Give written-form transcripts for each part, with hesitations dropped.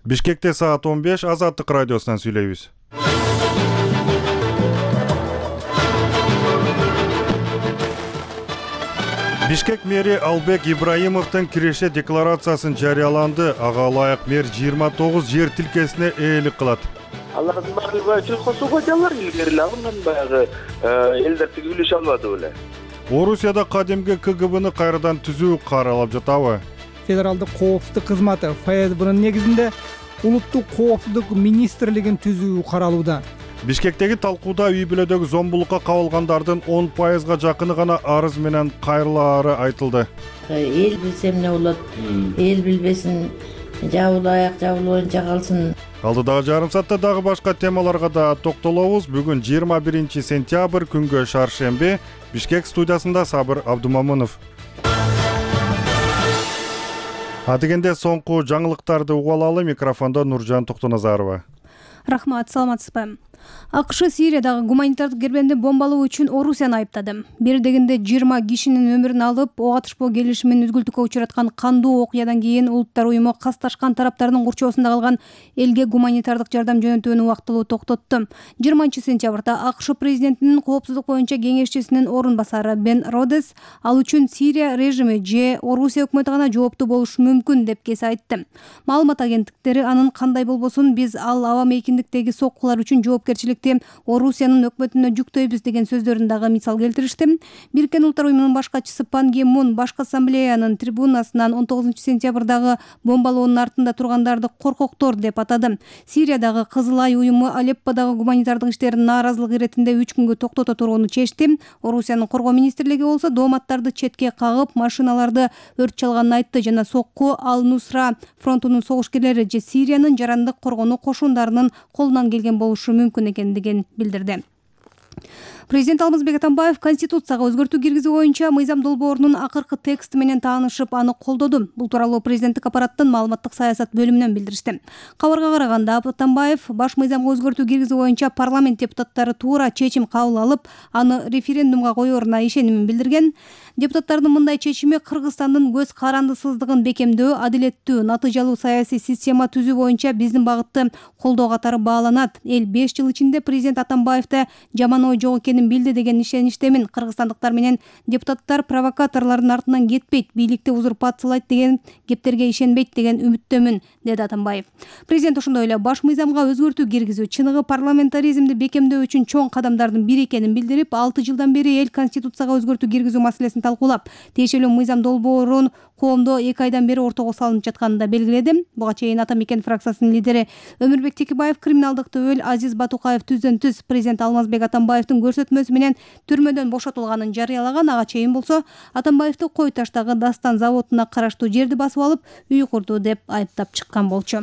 Бишкекте саат 15 Азаттык радиосунан сүйлөйбүз. Бишкек мэри Албек Ибраимовдун киреше декларациясын жарыяланды. Ага ылайык мэр 29 жер тилкесине ээлик кылат. Алардын баары сельхозго жалар илгери алынган баягы элдер тиги үлүш албады беле. Орусияда кадимки КГБны кайрадан түзүү каралып жатабы? Федералдык коопсуздук кызматы ФСБнын негизинде улуттук коопсуздук министрлигин түзүү каралууда. Бишкектеги талкууда үй бүлөдөгү зомбулукка кабылгандардын 10%га жакыны гана арыз менен кайрылаары айтылды. Эл билсе эмне болот, эл билбесин, жабылайык, жабылбайынча калсын. Алдыдагы жарым саатта дагы башка темаларга да токтолобуз. Бүгүн 21 сентябрь күнгө шаршемби. Бишкек студиясында Сабыр Абдумамынов. Адегенде соңку жаңылыктарды угуп алалы. Микрофондо Нуржан Токтоназарова. Рахмат, саламатсызбы? АКШ Сириядагы гуманитардык кербенди бомбалоо үчүн Орусияны айыптады. Бир дегенде 20 кишинин өмүрүн алып, ок атышпоо келишимин үзгүлтүккө учураткан кандуу окуядан кийин Улуттар уюму касташкан тараптардын курчоосунда калган элге гуманитардык жардам жөнөтүүнү убактылуу токтотту. 20 сентябрда АКШ президентинин коопсуздук боюнча кеңешчисинин орун басары Бен Родес ал үчүн Сирия режими же Орусия өкмөтү гана жооптуу болушу мүмкүн деп кесе айтты. Маалымат агенттиктери анын кандай болбосун биз ал аба мейкиндиктеги соккулар үчүн жоопкерчиликти Орусиянын өкмөтүнө жүктөйбүз деген сөздөрүн дагы мисал келтиришти. Бириккен Улуттар уюмунун башкачысы Пан Ги Мун башкы ассамблеянын трибунасынан 19 сентябрдагы бомбалоонун артында тургандарды коркоктор деп атады. Сириядагы Кызыл Ай уюму Алепподагы гуманитардык иштерин нааразылык иретинде 3 күнгө токтото турууну чечти. Орусиянын коргоо министрлиги болсо дооматтарды четке кагып, машиналарды өрт чалганын айтты жана сокку Ал-Нусра фронтунун согушкерлери же Сириянын жарандык коргонуу кошундарынын колунан келген болушу мүмкүн экендигин билдирди. Президент Алмазбек Атамбаев Конституцияга өзгөртүү киргизүү боюнча мыйзам долбоорунун акыркы тексти менен таанышып, аны колдоду. Бул тууралуу президенттик аппараттын маалыматтык саясат бөлүмүнөн билдиришти. Кабарга караганда Атамбаев баш мыйзамга өзгөртүү киргизүү боюнча парламент депутаттары туура чечим кабыл алып, аны референдумга коеруна ишенимин билдирген. Депутаттардын мындай чечими Кыргызстандын көз карандысыздыгын бекемдөө, адилеттүү, натыйжалуу саясий система түзүү боюнча биздин багытты колдоо катары бааланат. Эл 5 жыл ичинде президент Атамбаевде жаман ой жок экенин билди деген ишеничтемин. Кыргызстандыктар менен депутаттар провокаторлордун артынан кетпейт, бийликти узурпациялайт деген кептерге ишенбейт деген үмүттөмүн, деди Атамбаев. Президент ошондой эле баш мыйзамга өзгөртүү киргизүү, чыныгы парламентаризмди бекемдөө үчүн чоң кадамдардын бири экенин билдирип, 6 жылдан бери эл Конституцияга өзгөртүү киргизүү маселесин талкуулап, тиешелүү мыйзам долбоорун коомдо 2 айдан бери ортого салынып жатканын да белгиледи. Буга чейин Ата Мекен фракциясынын лидери Өмүрбек Текебаев криминалдык төбөл Азиз Батукаев түздөн-түз президент Алмазбек Атамбаевдин көрсөтмөсү менен түрмөдөн бошотулганын жарыялаган. Ага чейин болсо Атамбаевди Кой Таштагы Дастан заводуна караштуу жерди басып алып, үй курду деп айыптап чыккан болчу.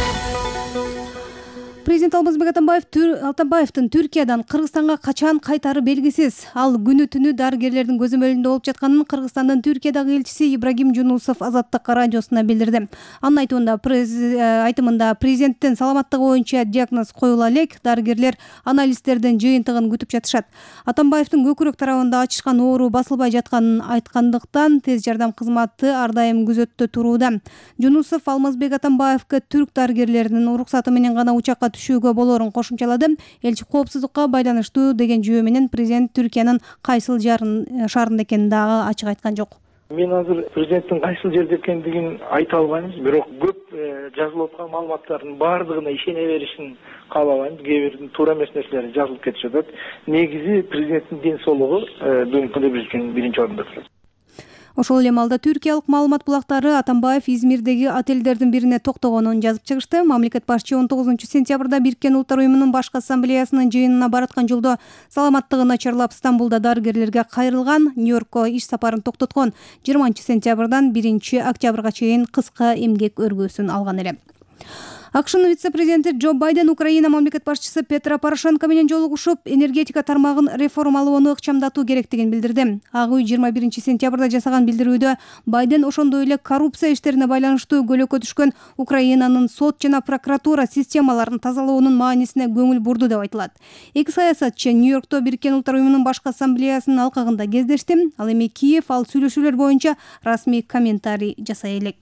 Президент Алмазбек Атамбаевдин Түркиядан Кыргызстанга качан кайтары белгисиз. Ал күнү-түнү дарыгерлердин көзөмөлүндө болуп жатканын Кыргызстандын Түркиядагы элчиси Ибрагим Жунусов Азаттык радиосуна билдирди. Анын айтымында президенттин саламаттыгы боюнча диагноз коюла элек, дарыгерлер анализдердин жыйынтыгын күтүп жатышат. Атамбаевдин көкүрөк тарабында ачышкан оору басылбай жатканын айткандыктан тез жардам кызматы ар дайым күзөттө турууда. Жунусов Алмазбек Атамбаевге түрк дарыгерлеринин уруксаты менен гана учакка түшүүгө болоорун кошумчалады. Элчи коопсуздукка байланыштуу деген жүйө менен президент Түркиянын кайсыл шаарында экенин дагы ачык айткан жок. Мен азыр президенттин кайсыл жерде экендигин айта албайм, бирок көп жазылып аткан маалыматтардын баардыгына ишене беришин каалабайм. Кээ бир туура эмес нерселер жазылып кетип жатат. Негизи президенттин ден соолугу бүгүнкү күндө биз үчүн биринчи орунда турат. Ошол эле маалда түркиялык маалымат булактары Атамбаев Измирдеги отелдердин бирине токтогонун жазып чыгышты. Мамлекет башчы 19 сентябрда Бириккен Улуттар уюмунун башкы ассамблеясынын жыйынына бараткан жолдо саламаттыгы начарлап Стамбулда дарыгерлерге кайрылган, Нью-Йоркко иш сапарын токтоткон. 20 сентябрдан 1 октябрга чейин кыска эмгек өргөсүн алган эле. АКШнын вице-президенти Джо Байден Украина мамлекет башчысы Петро Порошенко менен жолугушуп, энергетика тармагын реформалоону ыкчамдатуу керектигин билдирди. Ак үй 21 сентябрда жасаган билдирүүдө Байден ошондой эле коррупция иштерине байланыштуу көлөккө түшкөн Украинанын сот жана прокуратура системаларын тазалоонун маанисине көңүл бурду деп айтылат. Эки саясатчы Нью-Йоркто Бириккен Улуттар уюмунун башкы ассамблеясынын алкагында кездешти. Ал эми Киев ал сүйлөшүүлөр боюнча расмий комментарий жасай элек.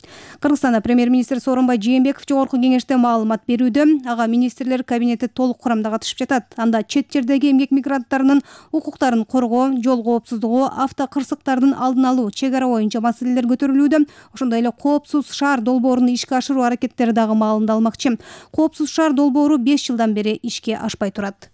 Кыргызстанда премьер-министр Сооронбай Жээнбеков жогорку кеңеште маалымат берүүдө. Ага министрлер кабинети толук курамда катышып жатат. Анда чет жердеги эмгек мигранттарынын укуктарын коргоо, жол коопсуздугу, автокырсыктардын алдын алуу, чек ара боюнча маселелер көтөрүлүүдө. Ошондой эле коопсуз шаар долбоорун ишке ашыруу аракеттери дагы маалымдалмакчы. Коопсуз шаар долбоору 5 жылдан бери ишке ашпай турат.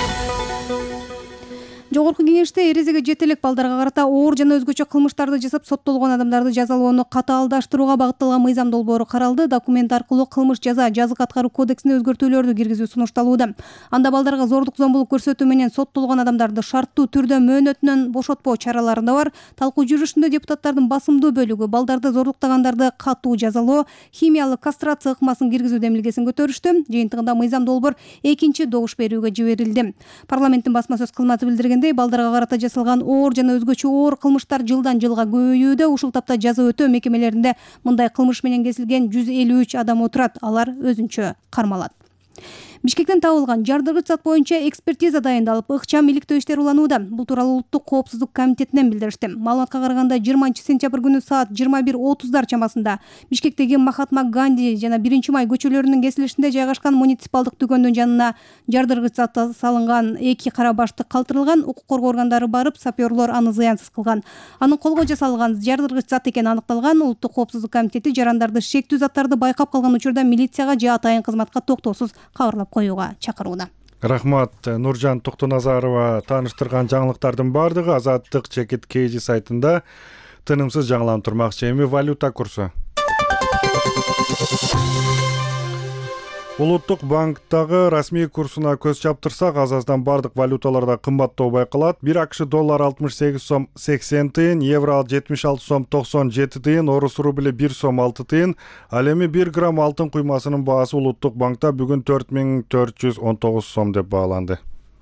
Жогорку кеңеште эрезеге жете элек балдарга карата оор жана өзгөчө кылмыштарды жасап соттолгон адамдарды жазалоону катаалдаштырууга багытталган мыйзам долбоору каралды. Документ аркылуу кылмыш жаза жазык аткаруу кодексине өзгөртүүлөрдү киргизүү сунушталууда. Анда балдарга зордук зомбулук көрсөтүү менен соттолгон адамдарды шарттуу түрдө мөөнөтүнөн бошотпоо чаралары да бар. Талкуу жүрүшүндө депутаттардын басымдуу бөлүгү балдарды зорлуктагандарды катуу жазалоо, химиялык кастрация ыкмасын киргизүү демилгесин көтөрүштү. Жыйынтыгында мыйзам долбоор экинчи добуш берүүгө жиберилди. Парламенттин басма сөз кызматы билдиргендей, балдарга карата жасалган оор жана өзгөчө оор кылмыштар жылдан жылга көбөйүүдө. Ушул тапта жаза өтөө мекемелеринде мындай кылмыш менен кесилген 153 адам отурат. Алар өзүнчө кармалат. Бишкектен табылган жардыргыч зат боюнча экспертиза дайындалып, ыкчам иликтөө иштери уланууда. Бул тууралуу Улуттук коопсуздук комитетинен билдиришти. Маалыматка караганда 20-сентябрь күнү саат 21:30 чамасында Бишкектеги Махатма Ганди жана 1-май көчөлөрүнүн кесилишинде жайгашкан муниципалдык дүкөндүн жанына жардыргыч зат салынган 2 кара башты калтырылган. Укук коргоо органдары барып, сапёрлор аны зыянсыз кылган. Анын колго жасалган жардыргыч зат экени аныкталган. Улуттук коопсуздук комитети жарандарды шектүү заттарды байкап калган учурда милицияга же атайын кызматка токтоосуз кабарлап коюуга чакырууда. Рахмат, Нуржан Токтоназарова. Тааныштырган жаңылыктардын баардыгы Азаттык Чекит Кейжи сайтында тынымсыз жаңыланып турмакчы. Эми валюта курсу. Улуттук банктагы расмий курсуна көз чаптырсак, азаздан бардык валюталарда кымбаттоо байкалат. 1 акш доллар 68 сом 80 тыйын, евро 76 сом 97 тыйын, орус рубли 1 сом 6 тыйын. Ал эми 1 грамм алтын куймасынын баасы улуттук банкта бүгүн 4419 сом деп бааланды.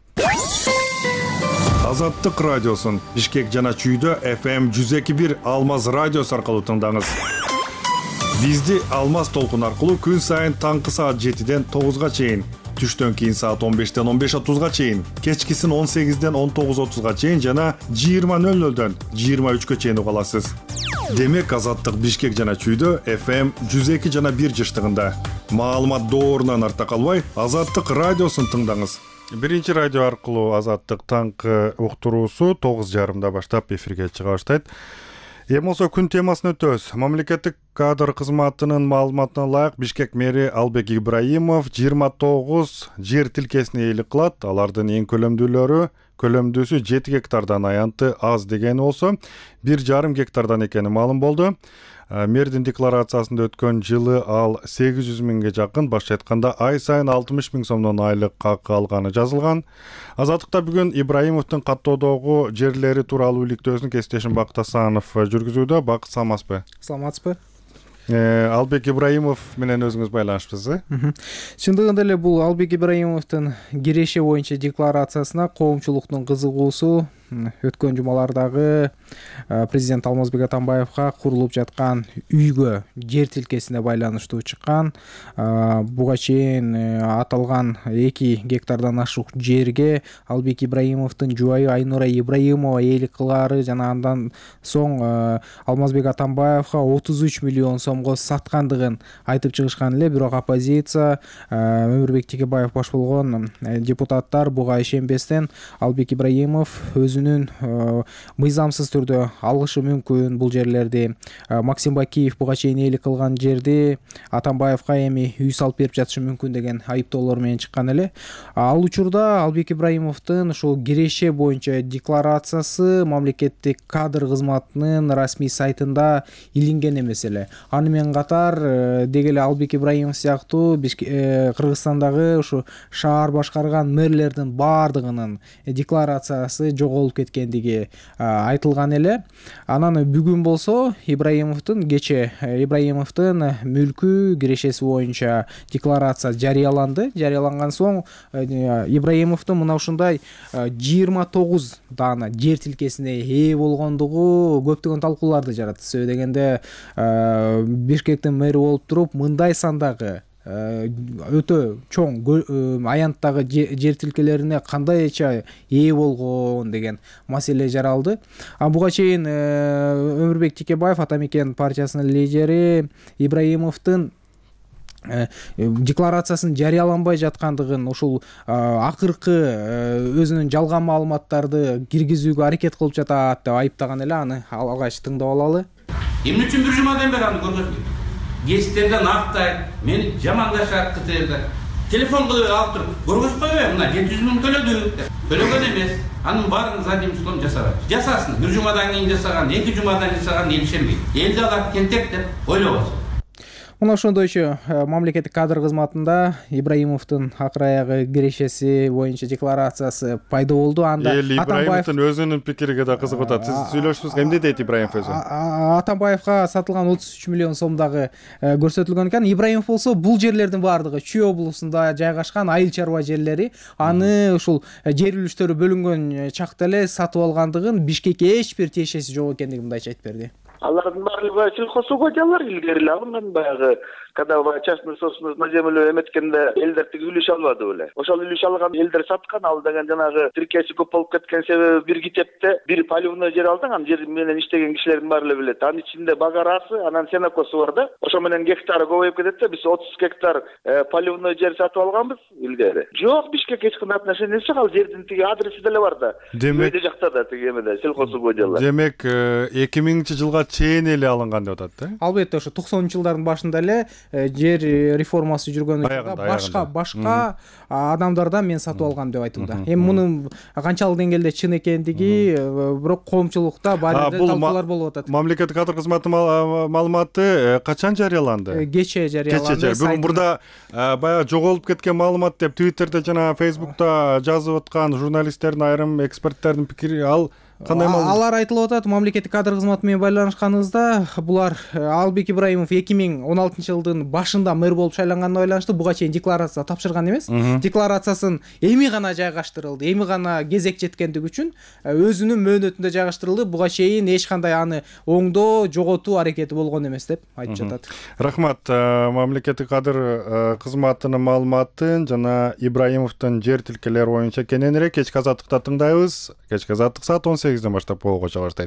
Азаттык радиосун Бишкек жана Чүйдө FM 102.1 Алмаз радиосу аркылуу тыңдаңыз. Бизди Алмаз толкун аркылуу күн сайын таңкы саат 7ден 9га чейин, түштөн кийин саат 15ден 15:30га чейин, кечкисин 18ден 19:30га чейин жана 20:00дөн 23га чейин уга аласыз. Демек Азаттык Бишкек жана Чүйдө FM 102 жана 1 жыштыгында. Маалымат доорунан арта калбай, Азаттык радиосун тыңдаңыз. Биринчи радио аркылуу Азаттык таңкы уктуруусу 9:30да баштап эфирге чыга баштайт. Эми болсо күн темасын өтөбүз. Мамлекеттик кадр кызматынын маалыматына ылайык Бишкек мэри Албек Ибраимов 29 жер тилкесине ээлик кылат. Алардын эң көлөмдүүсү 7 гектардан аянты аз дегени болсо 1,5 гектардан экени маалым болду. Мэрдин декларациясында өткөн жылы ал 800 миңге жакын, башкача айтканда ай сайын 60 миң сомдон айлык акы алганы жазылган. Азаттыкта бүгүн Ибраимовдун каттоодогу жерлери тууралуу иликтөөсүн кесиптешим Бакыт Асанов жүргүзүүдө. Бакыт, саламатсызбы? Саламатсызбы? Албек Ибраимов менен өзүңүз байланышпысыз. Чындыгында эле бул Албек Ибраимовдун киреше боюнча декларациясына коомчулуктун кызыгуусу өткөн жумалардагы президент Алмазбек Атамбаевга курулуп жаткан үйгө жер тилкесине байланыштуу чыккан. Буга чейин аталган 2 гектардан ашык жерге Албек Ибраимовдун жубайы Айнура Ибраимова ээлик кылгары жана андан соң Алмазбек Атамбаевга 33 миллион сомго саткандыгын айтып чыгышкан эле. Бирок оппозиция, Өмүрбек Текебаев баш болгон депутаттар буга ишенбестен Албек Ибраимов өзүнүн мыйзамсыз түрдө алышы мүмкүн бул жерлерди. Максим Бакиев буга чейин ээлик кылган жерди Атамбаевга эми үй салып берип жатышы мүмкүн деген айыптоолор менен чыккан эле. Ал учурда Албек Ибраимовдун ушул киреше боюнча декларациясы мамлекеттик кадр кызматынын расмий сайтында илинген эмес эле. Аны менен катар деги эле Албек Ибраимов сыяктуу Кыргызстандагы ушу шаар башкарган мэрлердин баардыгынын декларациясы жоголуп кеткендиги айтылган эле. Анан бүгүн болсо Ибраимовдун мүлкү кирешеси боюнча декларация жарыяланды. Жарыяланган соң Ибраимовдун мына ушундай 29 даана жер тилкесине ээ болгондугу көптөгөн талкууларды жаратты. Сөзсүз дегенде Бишкектин мэри болуп туруп мындай сандагы өтө чоң аянттагы жер тилкелерине кандайча ээ болгон деген маселе жаралды. Буга чейин Өмүрбек Текебаев Атамекен партиясынын лидери Ибраимовдун декларациясын жарыяланбай жаткандыгын, ушул акыркы өзүнүн жалган маалыматтарды киргизүүгө аракет кылып жатат деп айыптаган эле. Аны алгач тыңдап алалы. Эмне үчүн бир жумадан бери аны көргөзбөйт? Гестерден актайт, мени жамандашат кытырда. Телефон кылып алып туруп, көргөзүп койбойм, мына 700 миң төлөдү. Төлөгөн эмес. Анын баарын задним числом жасабайт. Жасасын, бир жумадан кийин жасаган, 2 жумадан жасаган эл ишенбейт. Элди алат тентек деп ойлобосун. Мына ошондойчу мамлекеттик кадр кызматында Ибраимовдун акыр аягы кирешеси боюнча декларациясы пайда болду. Анда Ибраимовдун өзүнүн пикириге да кызык атат. Сиз сүйлөшүңүз, эмне дейт Ибраимов өзү? Атамбаевга сатылган 33 миллион сомдагы көрсөтүлгөн экен. Ибраимов болсо бул жерлердин баардыгы Чүй облусунда жайгашкан айыл чарба жерлери. Аны ушул жер үлүштөрү бөлүнгөн чакта эле сатып алгандыгын, Бишкекке эч бир тиешеси жок экендигин мындайча айтып берди. Алардын баары сельхозугодиялар илгери эле алынган, баягы когда частный собственность на землю эметкенде элдер тиги үлүш албады беле. Ошол үлүш алган элдер саткан, ал деген жанагы тиркеси көп болуп кеткен себеби бир китепте бир поливной жер алдың, анын жер менен иштеген кишилердин баары эле билет. Анын ичинде багарасы, анан сенокосу бар да. Ошо менен гектары көбөйүп кетет да, биз 30 гектар поливной жер сатып алганбыз илгери. Жок, Бишкек эч кандай отношениясы жок, ал жердин тиги адреси деле бар да. Демек жакта да тиги эмеде сельхозугодиялар. Демек 2000-жылга чейин эле алынган деп атат, да? Албетте, ошо 90-жылдардын башында эле жер реформасы жүргөн учурда башка адамдардан мен сатып алгам деп айтылды. Эми мунун канчалык деңгээлде чын экендиги бирок коомчулукта баары эле талкуулар болуп атат. Мамлекеттик кадр кызматынын маалыматы качан жарыяланды? Кече жарыяланды. Бүгүн мурда баягы жоголуп кеткен маалымат деп Twitterде жана Facebook'та жазып аткан журналисттердин, айрым эксперттердин пикири ал кандай маалымат? Алар айтылып атат, мамлекеттик кадр кызматы менен байланышканыбызда булар Албек Ибраимов 2016-жылдын башында мэр болуп шайланганына байланыштуу буга чейин декларация тапшырган эмес. Декларациясын эми гана жайгаштырылды, эми гана кезек жеткендиги үчүн өзүнүн мөөнөтүндө жайгаштырылды. Буга чейин эч кандай аны оңдоо, жоготуу аракети болгон эмес деп айтып жатат. Рахмат. Мамлекеттик кадр кызматынын маалыматын жана Ибраимовдун жер тилкелери боюнча кененирээк кечки азаттыкта тыңдайбыз. Кечки азаттык саат 18-ден баштап болгочо баштайт.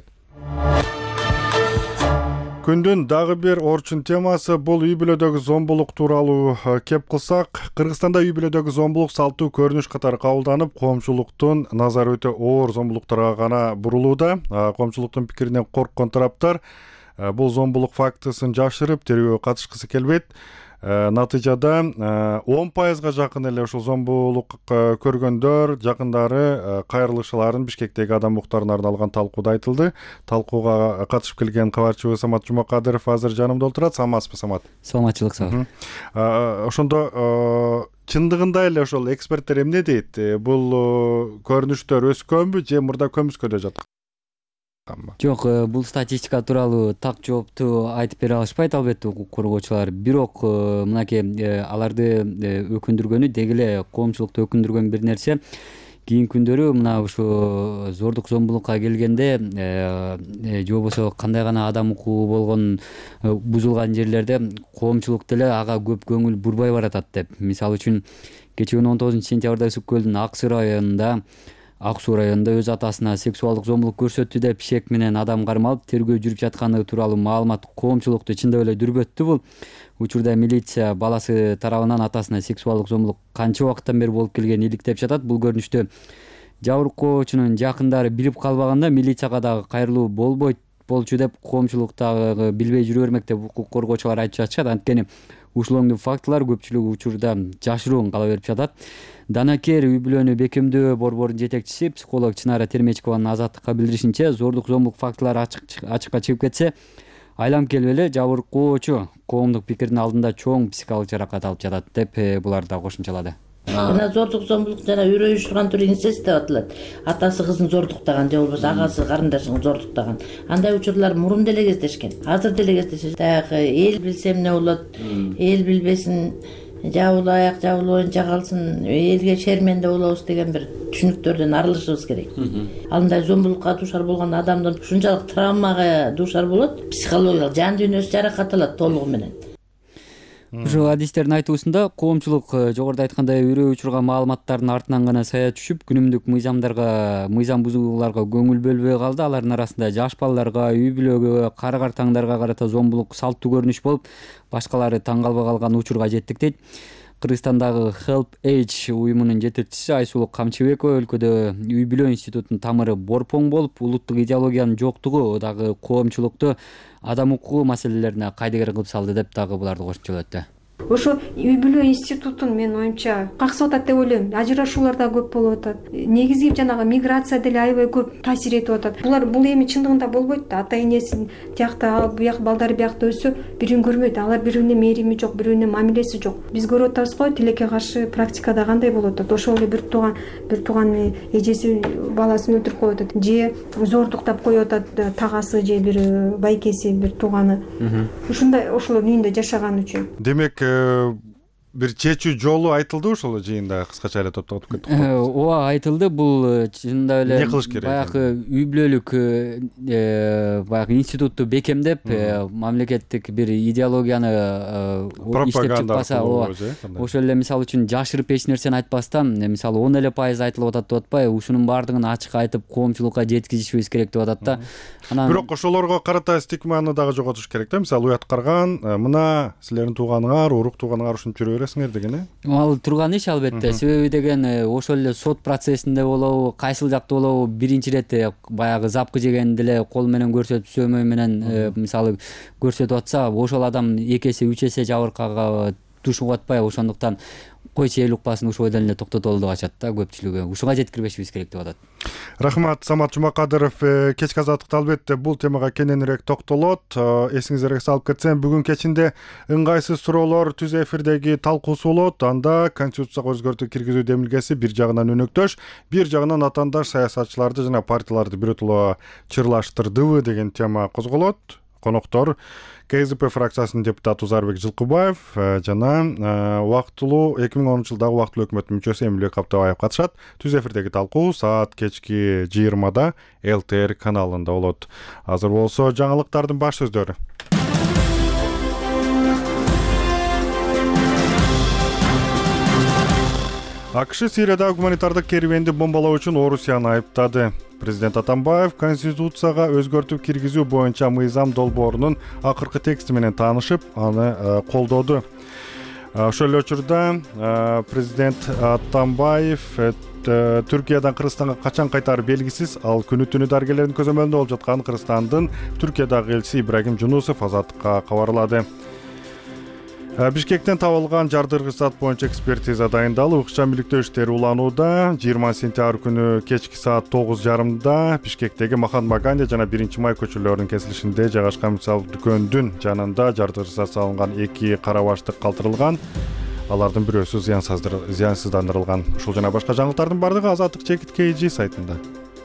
Күндүн дагы бир орчун темасы бул үй бүлөдөгү зомбулук тууралуу кеп кылсак, Кыргызстанда үй бүлөдөгү зомбулук салтуу көрүнүш катары кабылданып, коомчулуктун назары өтө оор зомбулуктарга гана бурулууда. Коомчулуктун пикирине корккон тараптар бул зомбулук фактысын жашырып, тергөөгө катышкысы келбейт. Натыйжада 10%га жакын эле ушул зомбулук көргөндөр жакындары кайрылышаларын Бишкектеги адам укуктарына арналган талкууда айтылды. Талкууга катышып келген кабарчыбыз Самат Жумакадыров азыр жанымда отурат. Саламатсызбы, Самат? Саламатчылык, сау. Ошондо чындыгында эле ошол эксперттер эмне дейт? Бул көрүнүштөр өскөнбү же мурда көмүскөдө жатат? Жок, бул статистика тууралуу так жоопту айтып бере алышпайт албетте укук коргоочулар. Бирок мынакей аларды өкүндүргөнү, деги эле коомчулукту өкүндүргөн бир нерсе кийинки күндөрү мына ушу зордук зомбулукка келгенде же болбосо кандай гана адам укугу болгон бузулган жерлерде коомчулук деле ага көп көңүл бурбай баратат деп. Мисалы үчүн кечээ 19-сентябрда Ысык көлдүн Ак Суу районунда өз атасына сексуалдык зомбулук көрсөттү деп шек менен адам кармалып тергөө жүрүп жатканы тууралуу маалымат коомчулукту чындап эле дүрбөттү. Бул учурда милиция баласы тарабынан атасына сексуалдык зомбулук канча убакыттан бери болуп келгенин иликтеп жатат. Бул көрүнүштү жабыркоочунун жакындары билип калбаганда милицияга дагы кайрылуу болчу деп коомчулуктагы билбей жүрө бермек деп укук коргоочулар айтып жатышат. Анткени ушул оңдуу фактылар көпчүлүк учурда жашыруун кала берип жатат. Данакер үй бүлөнү бекемдөө борборунун жетекчиси психолог Чынара Термечкованын Азаттыкка билдиришинче, зордук зомбулук фактылары ачыкка чыгып кетсе, айлам келип эле жабыркоочу коомдук пикирдин алдында чоң психикалык жаракат алып жатат деп булар да кошумчалады. Мына зордук зомбулук жана үрөй учурган түрү инцест деп аталат. Атасы кызын зордуктаган же болбосо агасы карындашын зордуктаган. Андай учурлар мурун деле кездешкен. Азыр деле кездешет. Дагы эл билсе эмне болот, эл билбесин, жабылып аяк жабылып оюнча калсын, элге шерменде болобуз деген бир түшүнүктөрдөн арылышыбыз керек. Ал мындай зомбулукка дуушар болгон адамдын ушунчалык травмага дуушар болот, психологиялык жан дүйнөсү жаракат алат толугу менен. Ошо адистердин айтуусунда коомчулук жогоруда айткандай үрөө учурган маалыматтардын артынан гана сая түшүп, күнүмдүк мыйзам бузууларга көңүл бөлбөй калды. Алардын арасында жаш балдарга, үй бүлөгө, кары картаңдарга карата зомбулук салттуу көрүнүш болуп, башкалары таң калбай калган учурга жеттик дейт. Кыргызстандагы Help Age уюмунун жетекчиси Айсулук Камчыбекова өлкөдө үй бүлө институтунун тамыры борпоң болуп, улуттук идеологиянын жоктугу дагы коомчулукту адам укугу маселелерине кайдыгер кылып салды деп дагы буларды кошумчалап өттү. Ошо үй бүлө институтун менин оюмча каксып атат деп ойлойм. Ажырашуулар да көп болуп атат. Негизги жанагы миграция деле аябай көп таасир этип атат. Бул эми чындыгында болбойт да. Ата энесин тиякта, буяк балдары биякта өссө, бирин көрбөйт. Алар бири-бирине мээрими жок, бири-бирине мамилеси жок. Биз көрүп атабыз го, тилекке каршы практикада кандай болуп атат. Ошол эле бир тууган эжеси баласын өлтүрүп коюп атат, же зордуктап коюп атат тагасы же бир байкеси, бир тууганы. Ушундай ошолордун үйүндө жашаган үчүн. Демек бир чечүү жолу айтылды ошол жыйында, кыскача эле топтоготуп кеттик. Ооба, айтылды. Бул чынында эле эмне кылыш керек? Баягы үй бүлөлүк баягы институтту бекемдеп, мамлекеттик бир идеологияны иштеп чыкпаса, ошол эле мисалы үчүн жашырып эч нерсени айтпастан, мисалы 10% айтылып атат деп атпайбы, ушунун баардыгын ачык айтып, коомчулукка жеткизишибиз керек деп атат да. Бирок ошолорго карата стигманы дагы жоготуш керек да. Мисалы уят карган, мына силердин тууганыңар, урук тууганыңар ушинтип жүрө бересиңер деген. Ал турган иш албетте. Себеби деген ошол эле сот процессинде болобу, кайсыл жакта болобу, биринчи ирет баягы запкы жегенди эле кол менен көрсөтүп, сөмөй менен мисалы көрсөтүп атса, ошол адам 2 эсе 3 эсе жабыркага тушуп атпайбы. Ошондуктан койчу эл укпасын ушу бойдон эле токтотолу деп ачат да көпчүлүгү. Ушуга жеткирбешибиз керек деп атат. Рахмат, Самат Жумакадыров. Кечки азаттыкта албетте бул темага кененирээк токтолот. Эсиңиздерге салып кетсем, бүгүн кечинде ыңгайсыз суроолор түз эфирдеги талкуусу болот. Анда конституцияга өзгөртүү киргизүү демилгеси бир жагынан өнөктөш, бир жагынан атаандаш саясатчыларды жана партияларды биротоло чырлаштырдыбы деген тема козголот. Коноктор КСДП фракциясынын депутаты Узарбек Жылкыбаев жана убактылуу 2010-жылдагы убактылуу өкмөттүн мүчөсү Эмилбек Каптабаев катышат. Түз эфирдеги талкуу саат кечки 20-да ЛТР каналында болот. Азыр болсо жаңылыктардын баш сөздөрү. АКШ Сириядагы гуманитардык керуенди бомбалоо үчүн Орусияны айыптады. Президент Атамбаев Конституцияга өзгөртүү киргизүү боюнча мыйзам долбоорунун акыркы тексти менен таанышып, аны колдоду. Ошол эле учурда президент Атамбаев Түркиядан Кыргызстанга качан кайтары белгисиз. Ал күнү-түнү дарыгерлердин көзөмөлүндө болуп жаткан Кыргызстандын Түркиядагы элчиси Ибрагим Жунусов Азаттыкка кабарлады. Бишкектен табылган жардыргыч зат боюнча экспертиза дайындалып, ыкчам иликтөө иштери уланууда. 20 сентябрь күнү кечки саат 9:30 Бишкектеги Махатма Ганди жана Май көчөлөрүнүн кесилишинде жайгашкан мисал дүкөндүн жанында жардыргыч зат салынган 2 кара баштык калтырылган. Алардын бирөөсү зыянсыздандырылган. Ушул жана башка жаңылыктардын бардыгы Азаттык /KG сайтында.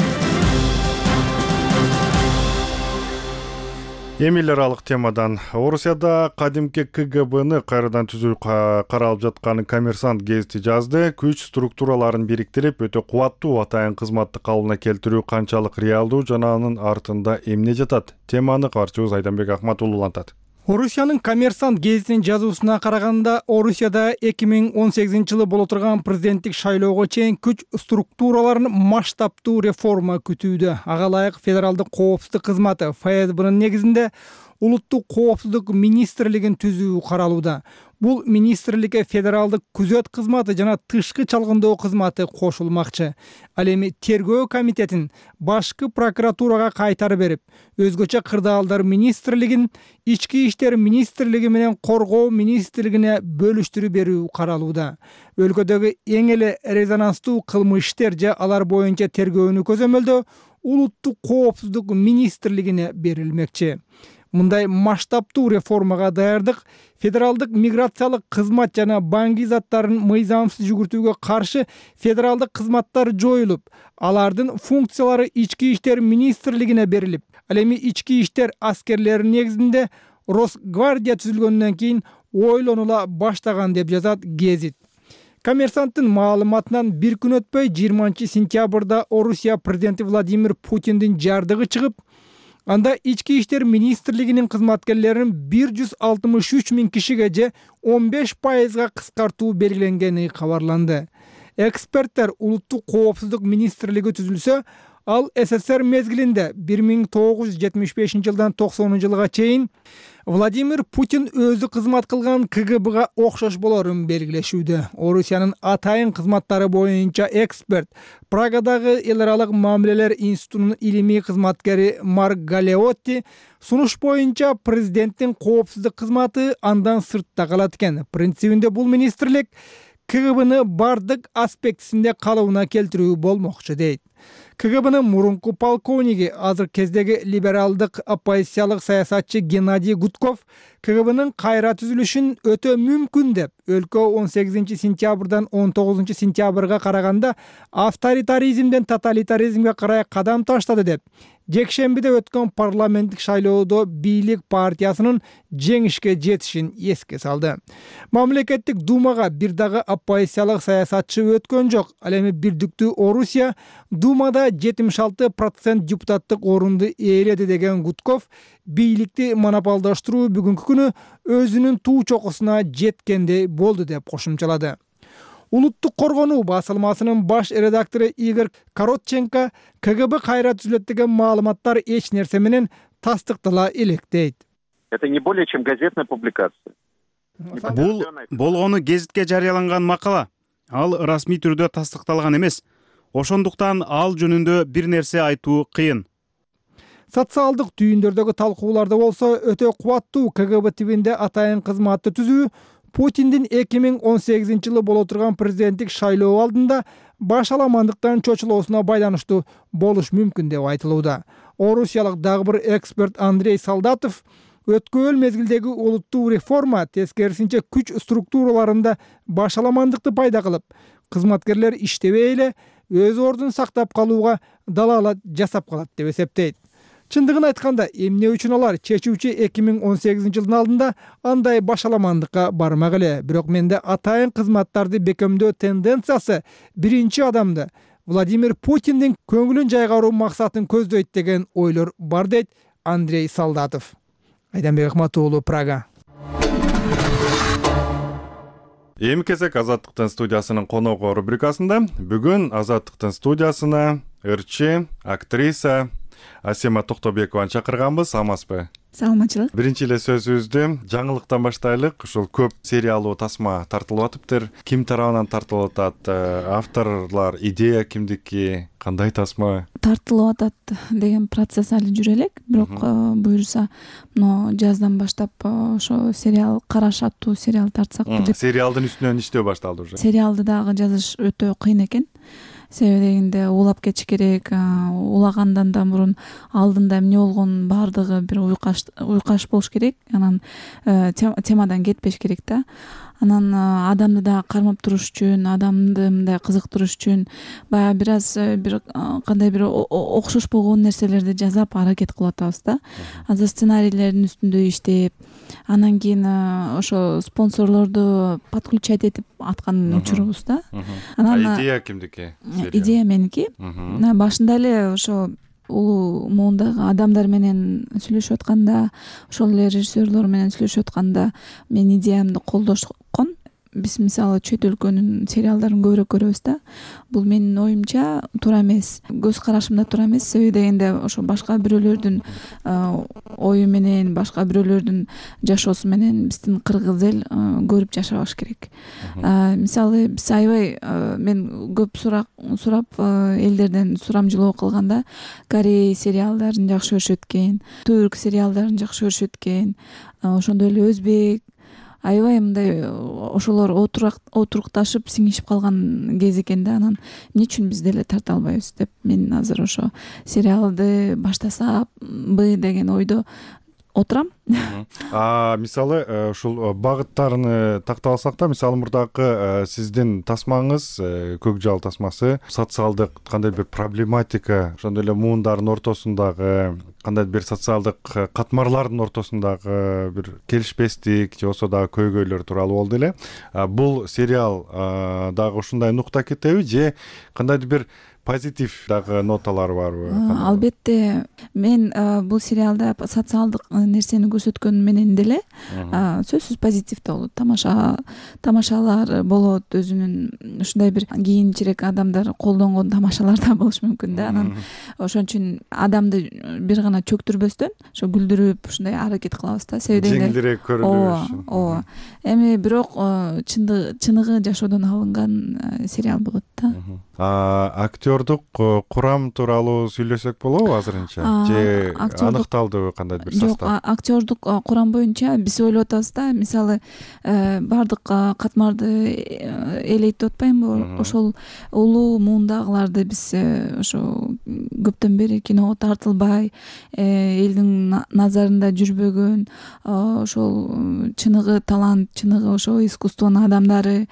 Эми эл аралык темадан. Орусияда кадимки КГБны кайрадан түзүү каралып жатканын Коммерсант гезити жазды. Күч структураларын бириктирип, өтө кубаттуу атайын кызматты калыбына келтирүү канчалык реалдуу жана анын артында эмне жатат? Теманы кабарчыбыз Айданбек Акматуллу улантат. Орусиянын Коммерсант гезитинин жазуусуна караганда, Орусияда 2018-жылы боло турган президенттик шайлоого чейин күч структураларын масштабтуу реформа күтүүдө. Ага ылайык федералдык коопсуздук кызматы ФСБнын негизинде улуттук коопсуздук министрлигин түзүү каралууда. Бул министрликке федералдык күзөт кызматы жана тышкы чалгындоо кызматы кошулмакчы. Ал эми тергөө комитетин башкы прокуратурага кайтарып берип, өзгөчө кырдаалдар министрлигин ички иштер министрлиги менен коргоо министрлигине бөлүштүрүп берүү каралууда. Өлкөдөгү эң эле резонанстуу кылмыш иштер же алар боюнча тергөөнү көзөмөлдөө улуттук коопсуздук министрлигине берилмекчи. Мындай масштабтуу реформага даярдык федералдык миграциялык кызмат жана банки заттарын мыйзамсыз жүгүртүүгө каршы федералдык кызматтар жоюлуп, алардын функциялары ички иштер министрлигине берилип, ал эми ички иштер аскерлеринин негизинде Росгвардия түзүлгөндөн кийин ойлонула баштаган деп жазат гезит. Коммерсанттын маалыматынан бир күн өтпөй 20 сентябрда Орусия президенти Владимир Путиндин жардыгы чыгып, Анда ички иштер министрлигинин кызматкерлерин 163 миң кишиге же 15%га кыскартуу белгиленгени кабарланды. Эксперттер улуттук коопсуздук министрлиги түзүлсө, ал СССР мезгилинде 1975 жылдан 90 жылга чейин Владимир Путин өзү кызмат кылган КГБга окшош болорун белгилешүүдө. Орусиянын атайын кызматтары боюнча эксперт, Прагадагы эл аралык мамилелер институтунун илимий кызматкери Марк Галеотти сунуш боюнча президенттин коопсуздук кызматы андан сыртта калат экен. Принцибинде бул министрлик КГБны бардык аспектисинде калыбына келтирүү болмокчу дейт. КГБнын мурунку полковниги, азыр кездеги либералдык оппозициялык саясатчы Геннадий Гудков КГБнын кайра түзүлүшүн өтө мүмкүн деп, өлкө 18 сентябрдан 19 сентябрга караганда авторитаризмден тоталитаризмге карай кадам таштады деп, жекшембиде өткөн парламенттик шайлоодо бийлик партиясынын жеңишке жетишин эске салды. Мамлекеттик думага бир дагы оппозициялык саясатчы өткөн жок. Ал эми Бирдиктүү Орусия думада 76% депутаттык орунду ээледи деген Гудков бийликти монополдаштыруу бүгүнкү күнү өзүнүн туу чокусуна жеткендей болду деп кошумчалады. Улуттук коргонуу басылмасынын баш редактору Игорь Коротченко КГБ кайра түзүлөт деген маалыматтар эч нерсе менен тастыктала элек дейт. Это не более чем газетная публикация. Бул болгону гезитке жарыяланган макала. Ал расмий түрдө тастыкталган эмес. Ошондуктан ал жөнүндө бир нерсе айтуу кыйын. Социалдык түйүндөрдөгү талкууларда болсо өтө кубаттуу КГБ тибинде атайын кызматты түзүү Путиндин 2018 жылы боло турган президенттик шайлоо алдында баш аламандыктан чочулоосуна байланыштуу болуш мүмкүн деп айтылууда. Орусиялык дагы бир эксперт Андрей Солдатов өткөн мезгилдеги улуттуу реформа тескерисинче күч структураларында баш аламандыкты пайда кылып, кызматкерлер иштебей эле өз ордун сактап калууга далаалат жасап калат деп эсептейт. Чындыгын айтканда, эмне үчүн алар чечүүчү 2018 жылдын алдында андай баш аламандыкка бармак эле. Бирок менде атайын кызматтарды бекемдөө тенденциясы биринчи адамды Владимир Путиндин көңүлүн жайгаруу максатын көздөйт деген ойлор бар дейт Андрей Солдатов. Айданбек Ахматуулу, Прага. Эми кезек Азаттыктын студиясынын коногу рубрикасында. Бүгүн Азаттыктын студиясына ырчы, актриса Асема Токтобекованы чакырганбыз. Саламатсызбы? Саламатчылык. Биринчи эле сөзүбүздү жаңылыктан баштайлык. Ушул көп сериалуу тасма тартылып атыптыр. Ким тарабынан тартылып атат? Авторлор, идея кимдики? Кандай тасма? Тартылып атат деген процесс али жүрө элек, бирок буюрса, жаздан баштап ошо сериал Караш аттуу сериал тартсак деп. Сериалдын үстүнөн иштөө башталды уже. Сериалды дагы жазыш өтө кыйын экен. Себеби дегенде улап кетиш керек, улагандан да мурун алдында эмне болгонун баардыгы бир уйкаш болуш керек, анан темадан кетпеш керек да. Анан адамды да кармап туруш үчүн, адамды мындай кызыктырыш үчүн баягы бир аз кандай бир окшош болгон нерселерди жасап аракет кылып атабыз да. Азыр сценарийлердин үстүндө иштеп, анан кийин ошо спонсорлорду подключать этип аткан учурубуз да. Анан идея кимдики? Идея меники. Башында эле ошо улуу муундагы адамдар менен сүйлөшүп атканда, ошол эле режиссерлор менен сүйлөшүп атканда мен идеямды колдошкон. Биз мисалы чөт өлкөнүн сериалдарын көбүрөөк көрөбүз да. Бул менин оюмча туура эмес, көз карашымда туура эмес. Себеби дегенде ошо башка бирөөлөрдүн ою менен, башка бирөөлөрдүн жашоосу менен биздин кыргыз эл көрүп жашабаш керек. Мисалы биз аябай мен көп сурап элдерден сурамжылоо кылганда Корей сериалдарын жакшы көрүшөт экен, түрк сериалдарын жакшы көрүшөт экен, ошондой эле өзбек, аябай мындай ошолор отурукташып сиңишип калган кез экен да. Анан эмне үчүн биз деле тарта албайбыз деп мен азыр ошо сериалды баштасамбы деген ойдо отурам. Мисалы ушул багыттарын тактап алсак да, мисалы мурдакы сиздин тасмаңыз, Көк жал тасмасы, социалдык кандай бир проблематика, ошондой эле муундардын ортосундагы кандай бир социалдык катмарлардын ортосундагы бир келишпестик же болбосо дагы көйгөйлөр тууралуу болду эле. Бул сериал дагы ушундай нукта кетеби же кандайдыр бир позитив дагы ноталары барбы? Албетте, мен бул сериалда социалдык нерсени көрсөткөн менен деле сөзсүз позитивдүү болот. Тамашалар болот, өзүнүн ушундай бир кийинчерээк адамдар колдонгон тамашалар да болушу мүмкүн да. Анан ошон үчүн адамды бир гана чөктүрбөстөн ошо күлдүрүп ушундай аракет кылабыз да. Жеңилирээк көрүнүш. Ооба. Эми бирок чыныгы жашоодон алынган сериал болот да. Актёрдук курам тууралуу сүйлөсөк болобу азырынча? Же аныкталдыбы кандайдыр бир состав? Жок, актёрдук курам боюнча биз ойлоп атабыз да, мисалы баардык катмарды эл айтып атпаймынбы? Ошол улуу муундагыларды биз ошо көптөн бери киного тартылбай, элдин назарында жүрбөгөн, ошол чыныгы талант, чыныгы ошо искусствонун адамдары,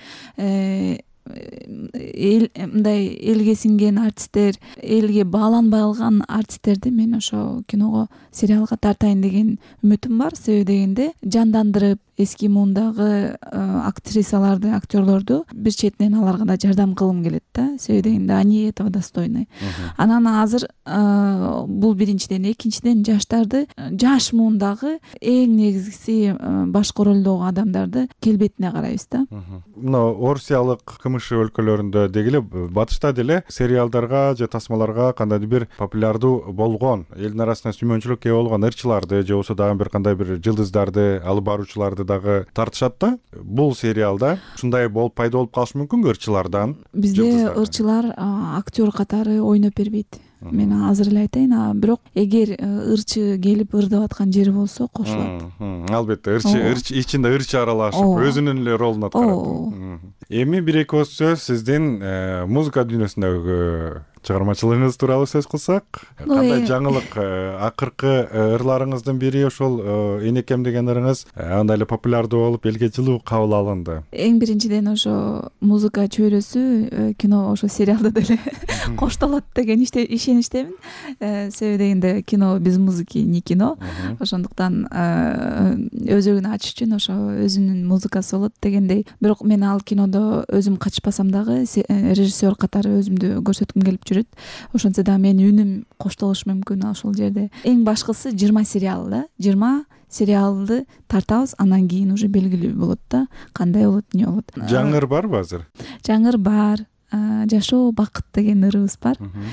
мындай элге сиңген артисттер, элге бааланбай калган артисттерди мен ошо киного, сериалга тартайын деген үмүтүм бар. Себеби дегенде жандандырып, эски муундагы актрисаларды, актерлорду бир четинен аларга да жардам кылгым келет да. Себеби дегенде они этого достойны. Анан азыр бул биринчиден, экинчиден жаштарды, жаш муундагы эң негизгиси башкы ролдогу адамдарды келбетине карайбыз да. Мына Орусиялык КМШ өлкөлөрүндө дегиле батышта деле сериалдарга же тасмаларга кандайдыр бир популярдуу болгон, элдин арасында сүймөнчүлүккө ээ болгон ырчыларды же болбосо дагы бир кандай бир жылдыздарды, алып баруучуларды дагы тартышат да. Бул сериалда ушундай болуп пайда болуп калышы мүмкүнбү ырчылардан? Бизде ырчылар актер катары ойноп бербейт. Мен азыр эле айтайын, бирок эгер ырчы келип ырдап аткан жери болсо кошулат. Албетте, ырчы ичинде ырчы аралашып, өзүнүн эле ролун аткарат. Эми бир-эки сөз сиздин музыка дүйнөсүндөгү чыгармачылыгыңыз тууралуу сөз кылсак, кандай жаңылык? Акыркы ырларыңыздын бири ошол Энекем деген ырыңыз андай эле популярдуу болуп, элге жылуу кабыл алынды. Эң биринчиден ошо музыка чөйрөсү кино, ошо сериалда деле коштолот деген ишеничтемин. Себеби дегенде кино без музыки не кино. Ошондуктан өзөгүн ачыш үчүн ошо өзүнүн музыкасы болот дегендей. Бирок мен ал кинодо өзүм катышпасам дагы режиссер катары өзүмдү көрсөткүм келип жүрөт. Ошентсе да менин үнүм коштолушу мүмкүн ошол жерде. Эң башкысы 20 сериал да. 20 сериалды тартабыз, анан кийин уже белгилүү болот да, кандай болот, эмне болот. Жаңыр барбы азыр? Жаңыр бар. Жашоо бакыт деген ырыбыз бар.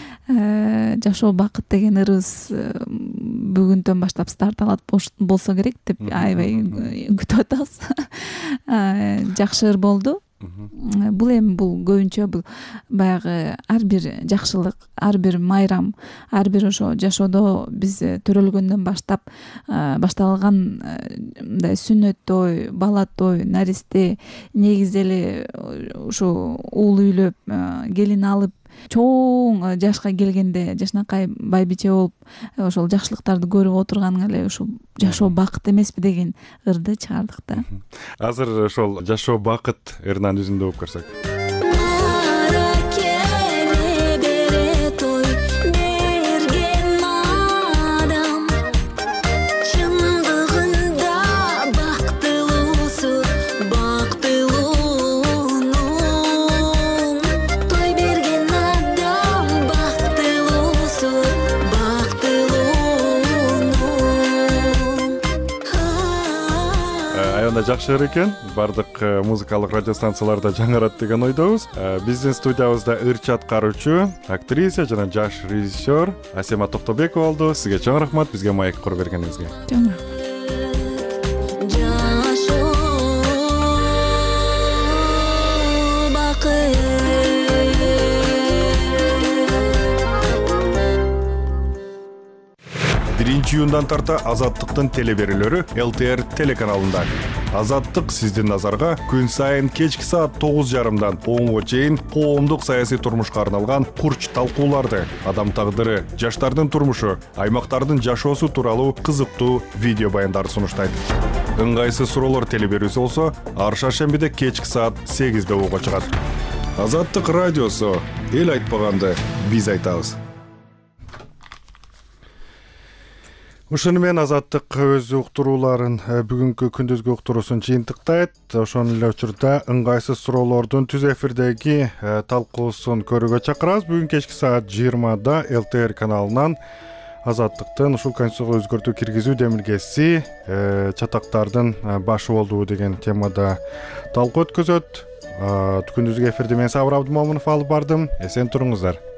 Жашоо бакыт деген ырыбыз бүгүндөн баштап старт алат болсо керек деп аябай күтүп атабыз. Жакшы ыр болду. Бул эми бул көбүнчө бул баягы ар бир жакшылык, ар бир майрам, ар бир ошо жашоодо биз төрөлгөндөн баштап башталган мындай сүннөт той, бала той, наристе, негизи эле ушу уул үйлөп, келин алып, чоң жашка келгенде жашнакай байбиче болуп ошол жакшылыктарды көрүп отурганың эле ушул жашоо бакыт эмеспи деген ырды чыгардык да. Азыр ошол жашоо бакыт ырынан үзүндү угуп көрсөк. Жакшы ыр экен. Бардык музыкалык радио станцияларда жаңырат деген ойдобуз. Биздин студиябызда ыр чаткаруучу, актриса жана жаш режиссер Асема Токтобекова болду. Сизге чоң рахмат бизге маек куруп бергениңизге. Чоң рахмат. Июндан тарта Азаттыктын телеберүүлөрү ЛТР телеканалында. Азаттык сиздин назарга күн сайын кечки саат 9:30дан 10га чейин коомдук саясий турмушка арналган курч талкууларды, адам тагдыры, жаштардын турмушу, аймактардын жашоосу тууралуу кызыктуу видео баяндарды сунуштайт. Ыңгайсыз суроолор телеберүүсү болсо, ар шаршембиде кечки саат 8:00 угуга чыгат. Азаттык радиосу, эл айтпаганды биз айтабыз. Ушуну менен Азаттык өз уктурууларын бүгүнкү күндүзгү уктуруусун жыйынтыктайт. Ошол эле учурда ыңгайсыз суроолордун түз эфирдеги талкуусун көрүүгө чакырабыз. Бүгүн кечки саат 20-да ЛТР каналынан Азаттыктын ушул конституцияга өзгөртүү киргизүү демилгеси чатактардын башы болдубу деген темада талкуу өткөзөт. Күндүзгү эфирди мен Сабыр Абдымомунов алып бардым. Эсен туруңуздар.